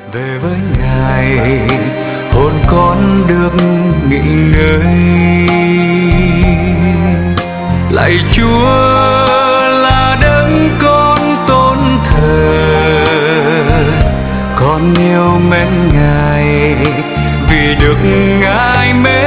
Về với Ngài, hồn con được nghỉ ngơi. Lạy Chúa là đấng con tôn thờ, con yêu mến Ngài vì được Ngài mến.